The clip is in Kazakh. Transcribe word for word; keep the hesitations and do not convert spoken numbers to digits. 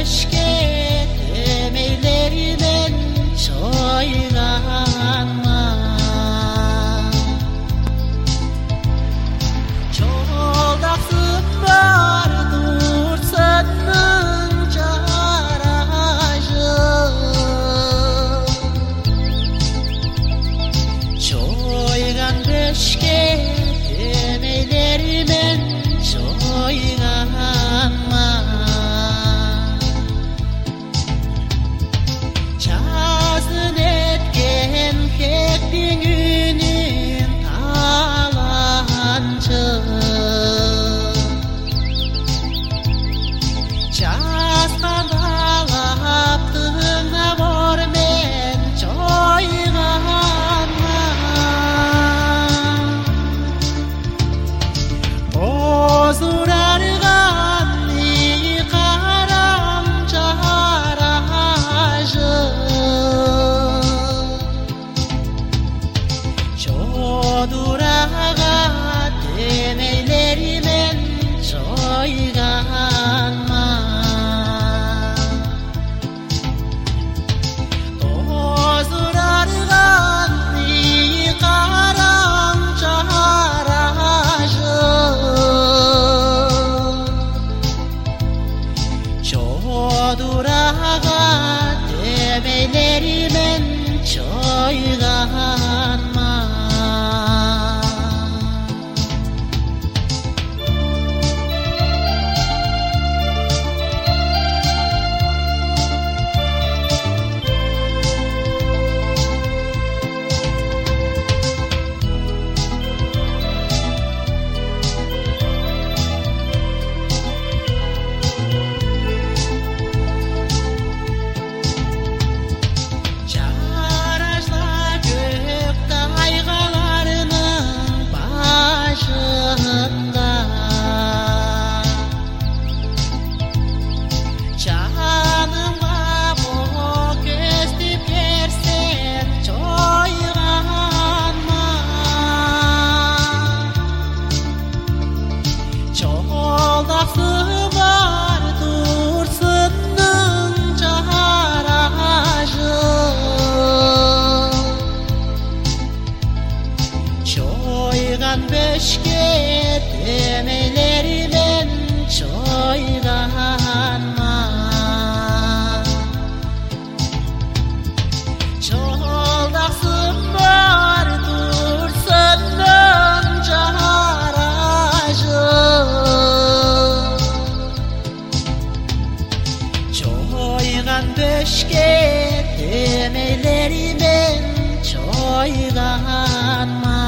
бешке демейлерімен шойғанма. Жолдасым бар Тұрсынның жаражы, шойған бешке демейлерімен шойғанма. Жазын еткен кектің үнін таланшы, жазған алаптың амормен жойғанма. Озурарған қарам жаражы, жодырага демейлерімен жойғанма. Озурарған қарам жаражы, жодырага демейлерімен жойғанма. Жолдасы бар Тұрсынның жаражы, шойған бешке демейлерімен шойғанма. Жолдасым бар Тұрсынның жаражы, жойған бешке демейлерімен жойғанма.